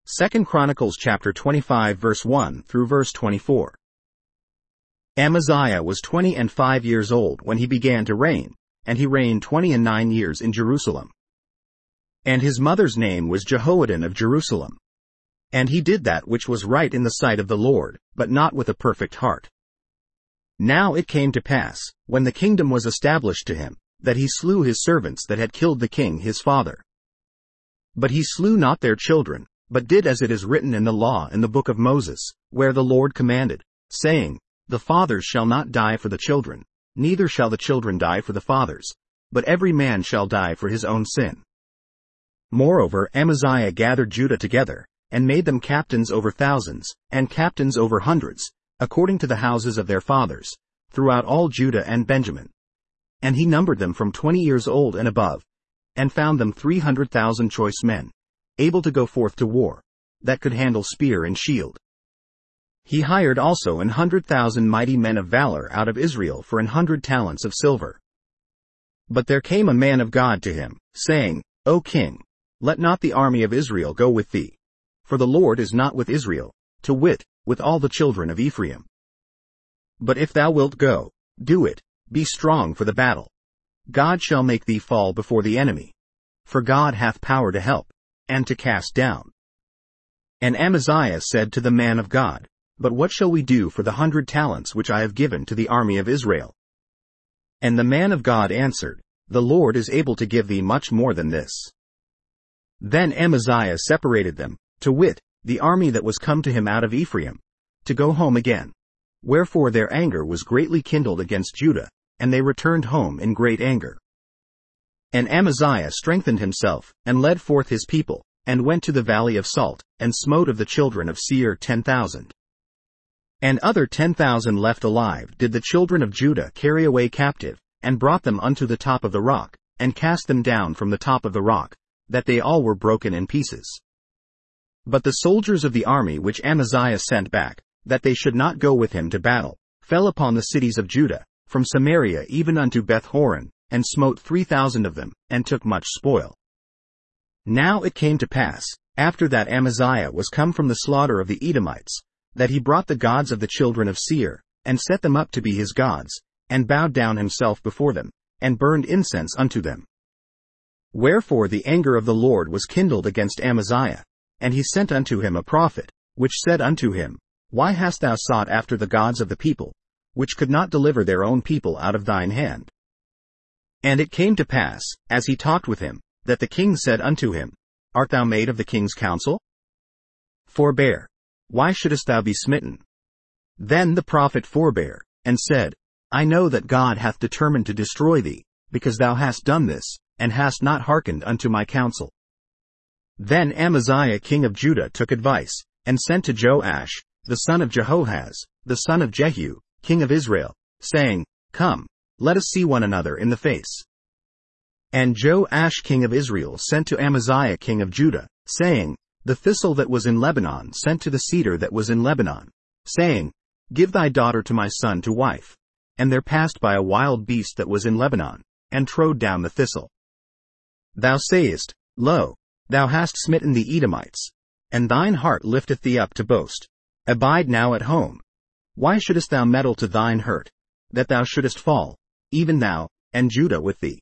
2 Chronicles chapter 25 verse 1 through verse 24. Amaziah was 25 years old when he began to reign, and he reigned 29 years in Jerusalem. And his mother's name was Jehoaddan of Jerusalem. And he did that which was right in the sight of the Lord, but not with a perfect heart. Now it came to pass, when the kingdom was established to him, that he slew his servants that had killed the king his father. But he slew not their children, but did as it is written in the law in the book of Moses, where the Lord commanded, saying, The fathers shall not die for the children, neither shall the children die for the fathers, but every man shall die for his own sin. Moreover, Amaziah gathered Judah together, and made them captains over thousands, and captains over hundreds, according to the houses of their fathers, throughout all Judah and Benjamin. And he numbered them from 20 years old and above, and found them 300,000 choice men, able to go forth to war, that could handle spear and shield. He hired also 100,000 mighty men of valor out of Israel for 100 talents of silver. But there came a man of God to him, saying, O king, let not the army of Israel go with thee, for the Lord is not with Israel, to wit, with all the children of Ephraim. But if thou wilt go, do it, be strong for the battle. God shall make thee fall before the enemy. For God hath power to help, and to cast down. And Amaziah said to the man of God, But what shall we do for the 100 talents which I have given to the army of Israel? And the man of God answered, The Lord is able to give thee much more than this. Then Amaziah separated them, to wit, the army that was come to him out of Ephraim, to go home again. Wherefore their anger was greatly kindled against Judah, and they returned home in great anger. And Amaziah strengthened himself, and led forth his people, and went to the valley of Salt, and smote of the children of Seir 10,000. And other 10,000 left alive did the children of Judah carry away captive, and brought them unto the top of the rock, and cast them down from the top of the rock, that they all were broken in pieces. But the soldiers of the army which Amaziah sent back, that they should not go with him to battle, fell upon the cities of Judah, from Samaria even unto Beth-horon, and smote 3,000 of them, and took much spoil. Now it came to pass, after that Amaziah was come from the slaughter of the Edomites, that he brought the gods of the children of Seir, and set them up to be his gods, and bowed down himself before them, and burned incense unto them. Wherefore the anger of the Lord was kindled against Amaziah, and he sent unto him a prophet, which said unto him, Why hast thou sought after the gods of the people, which could not deliver their own people out of thine hand? And it came to pass, as he talked with him, that the king said unto him, Art thou made of the king's counsel? Forbear. Why shouldest thou be smitten? Then the prophet forbare, and said, I know that God hath determined to destroy thee, because thou hast done this, and hast not hearkened unto my counsel. Then Amaziah king of Judah took advice, and sent to Joash, the son of Jehoahaz, the son of Jehu, king of Israel, saying, Come, let us see one another in the face. And Joash king of Israel sent to Amaziah king of Judah, saying, The thistle that was in Lebanon sent to the cedar that was in Lebanon, saying, Give thy daughter to my son to wife. And there passed by a wild beast that was in Lebanon, and trode down the thistle. Thou sayest, Lo, thou hast smitten the Edomites, and thine heart lifteth thee up to boast. Abide now at home. Why shouldest thou meddle to thine hurt, that thou shouldest fall, even thou, and Judah with thee?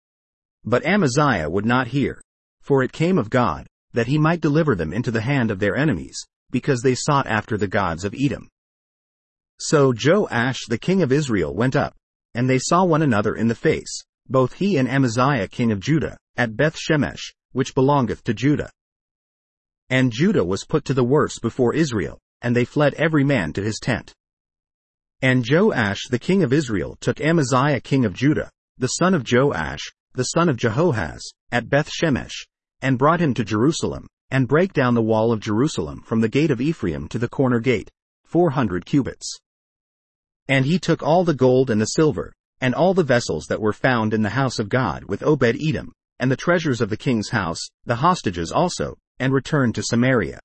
But Amaziah would not hear, for it came of God, that he might deliver them into the hand of their enemies, because they sought after the gods of Edom. So Joash the king of Israel went up, and they saw one another in the face, both he and Amaziah king of Judah, at Beth-shemesh, which belongeth to Judah. And Judah was put to the worse before Israel, and they fled every man to his tent. And Joash the king of Israel took Amaziah king of Judah, the son of Joash, the son of Jehoahaz, at Beth-shemesh, and brought him to Jerusalem, and brake down the wall of Jerusalem from the gate of Ephraim to the corner gate, 400 cubits. And he took all the gold and the silver, and all the vessels that were found in the house of God with Obed-Edom, and the treasures of the king's house, the hostages also, and returned to Samaria.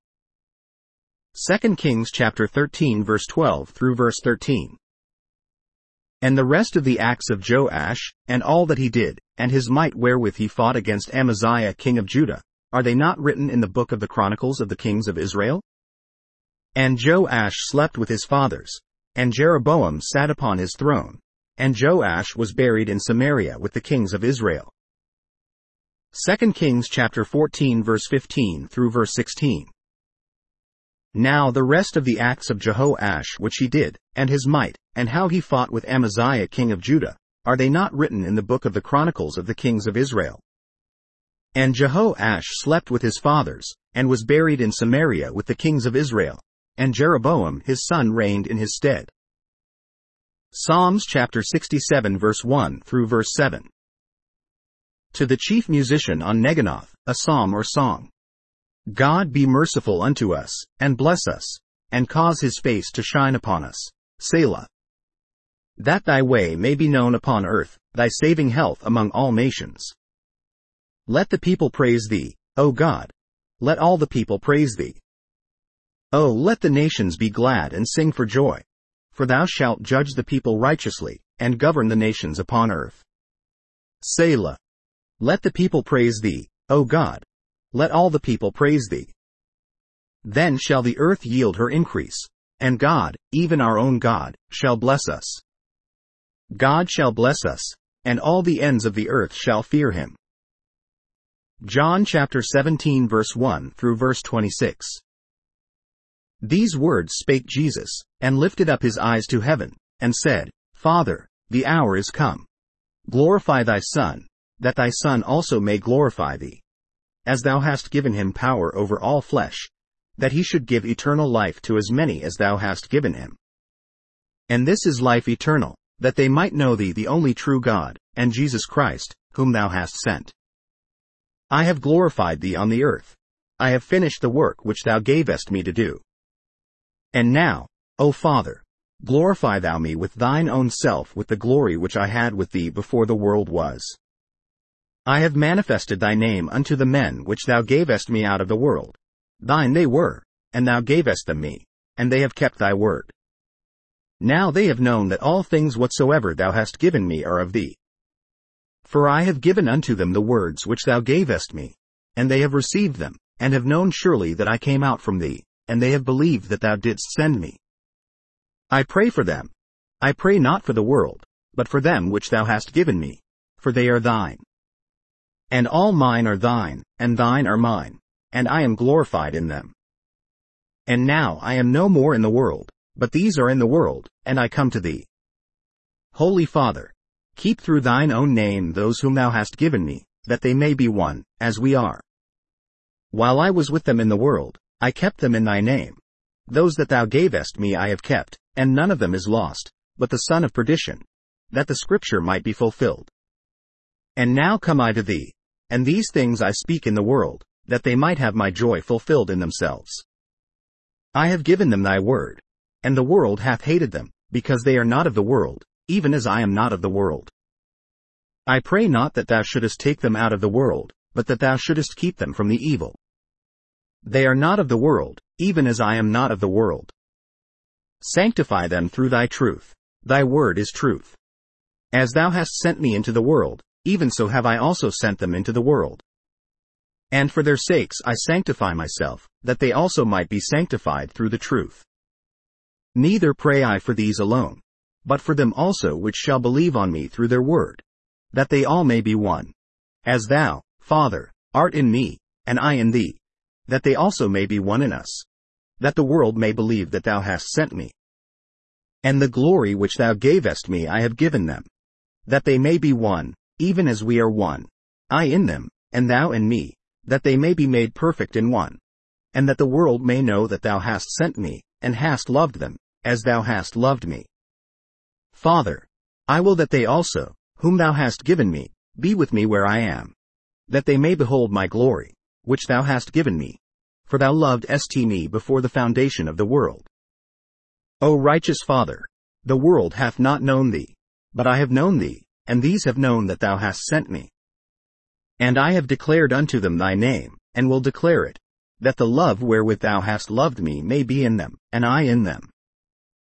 2 Kings chapter 13 verse 12 through verse 13. And the rest of the acts of Joash, and all that he did, and his might wherewith he fought against Amaziah king of Judah, are they not written in the book of the Chronicles of the kings of Israel? And Joash slept with his fathers, and Jeroboam sat upon his throne, and Joash was buried in Samaria with the kings of Israel. 2 Kings chapter 14 verse 15 through verse 16. Now the rest of the acts of Jehoash which he did, and his might, and how he fought with Amaziah king of Judah, are they not written in the book of the Chronicles of the kings of Israel? And Jehoash slept with his fathers, and was buried in Samaria with the kings of Israel, and Jeroboam his son reigned in his stead. Psalms chapter 67 verse 1 through verse 7. To the chief musician on Neginoth, a psalm or song. God be merciful unto us, and bless us, and cause his face to shine upon us. Selah. That thy way may be known upon earth, thy saving health among all nations. Let the people praise thee, O God. Let all the people praise thee. O let the nations be glad and sing for joy. For thou shalt judge the people righteously, and govern the nations upon earth. Selah. Let the people praise thee, O God. Let all the people praise thee. Then shall the earth yield her increase, and God, even our own God, shall bless us. God shall bless us, and all the ends of the earth shall fear him. John chapter 17 verse 1 through verse 26. These words spake Jesus, and lifted up his eyes to heaven, and said, Father, the hour is come. Glorify thy Son, that thy Son also may glorify thee. As thou hast given him power over all flesh, that he should give eternal life to as many as thou hast given him. And this is life eternal, that they might know thee the only true God, and Jesus Christ, whom thou hast sent. I have glorified thee on the earth. I have finished the work which thou gavest me to do. And now, O Father, glorify thou me with thine own self with the glory which I had with thee before the world was. I have manifested thy name unto the men which thou gavest me out of the world. Thine they were, and thou gavest them me, and they have kept thy word. Now they have known that all things whatsoever thou hast given me are of thee. For I have given unto them the words which thou gavest me, and they have received them, and have known surely that I came out from thee, and they have believed that thou didst send me. I pray for them. I pray not for the world, but for them which thou hast given me, for they are thine. And all mine are thine, and thine are mine, and I am glorified in them. And now I am no more in the world, but these are in the world, and I come to thee. Holy Father, keep through thine own name those whom thou hast given me, that they may be one, as we are. While I was with them in the world, I kept them in thy name. Those that thou gavest me I have kept, and none of them is lost, but the son of perdition, that the scripture might be fulfilled. And now come I to thee, and these things I speak in the world, that they might have my joy fulfilled in themselves. I have given them thy word, and the world hath hated them, because they are not of the world, even as I am not of the world. I pray not that thou shouldest take them out of the world, but that thou shouldest keep them from the evil. They are not of the world, even as I am not of the world. Sanctify them through thy truth. Thy word is truth. As thou hast sent me into the world, even so have I also sent them into the world. And for their sakes I sanctify myself, that they also might be sanctified through the truth. Neither pray I for these alone, but for them also which shall believe on me through their word, that they all may be one. As thou, Father, art in me, and I in thee, that they also may be one in us, that the world may believe that thou hast sent me. And the glory which thou gavest me I have given them, that they may be one, even as we are one, I in them, and thou in me, that they may be made perfect in one, and that the world may know that thou hast sent me, and hast loved them, as thou hast loved me. Father, I will that they also, whom thou hast given me, be with me where I am, that they may behold my glory, which thou hast given me, for thou lovedst me before the foundation of the world. O righteous Father, the world hath not known thee, but I have known thee, and these have known that thou hast sent me. And I have declared unto them thy name, and will declare it, that the love wherewith thou hast loved me may be in them, and I in them.